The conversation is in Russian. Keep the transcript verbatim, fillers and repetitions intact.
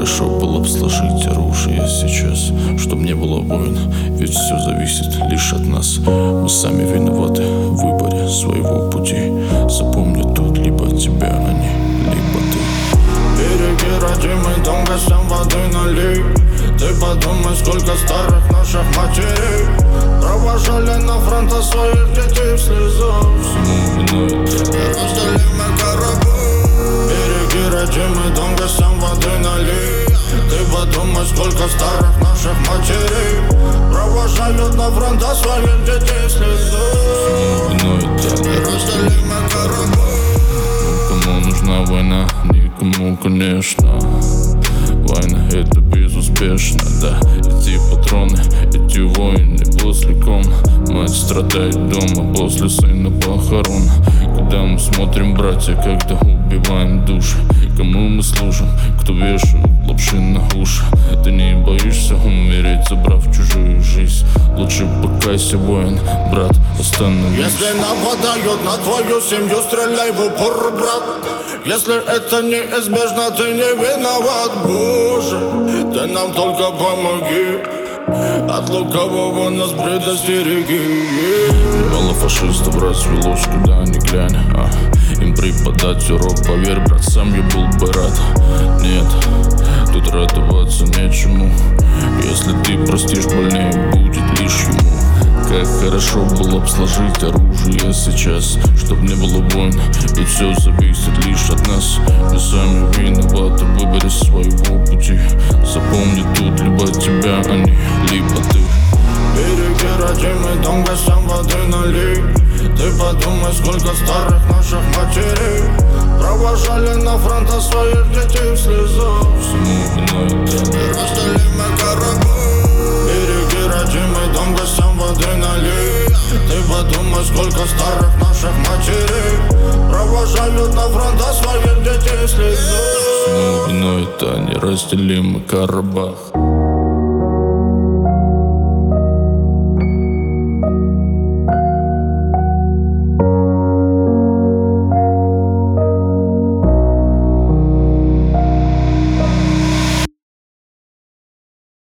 хорошо было бы сложить оружие сейчас, чтоб не было войн, ведь все зависит лишь от нас. Мы сами виноваты в выборе своего пути. Запомни тут либо тебя они, либо ты. Береги родимый дом, гостям воды налей. Ты подумай, сколько старых наших матерей провожали на фронта своих детей в слезах. Всему виной ты. Разделимый корабль. Береги родимый дом, гостям воды налей. Ты подумай, сколько старых наших матерей провожали на фронта своих детей в слезах. Всему виной ты. Разделимый корабль. Кому нужна война? Никому, конечно. Война — это безуспешно, да. Эти патроны, эти войны после ком. Мать страдает дома после сына похорон. Когда мы смотрим, братья, когда убиваем души. Кому мы служим, кто вешает лапши на уши. Ты не боишься умереть, забрав чужую жизнь? Лучше покайся, воин, брат, остановись. Если нападают на твою семью, стреляй в упор, брат. Если это неизбежно, ты не виноват, Боже. Ты нам только помоги, от лукавого нас предостереги. Мало фашистов развелось, куда ни глянь, а им преподать урок, поверь, брат, сам я был бы рад. Нет, тут радоваться нечему. Если ты простишь, больнее будет лишь ему. Как хорошо было бы сложить оружие сейчас, чтоб не было войн, ведь все зависит лишь от нас. Мы сами виноваты в выборе своего пути. Запомни тут либо тебя они, либо ты. Береги родимый дом, гостям воды налей. Ты подумай, сколько старых наших матерей провожали на фронта своих детей в слезах. Всему виной ты. Разделимый корабль. Береги родимый дом, гостям воды налей. Ты подумай, сколько старых наших матерей провожали на фронта своих детей в слезах. Всему виной это неразделимый Карабах.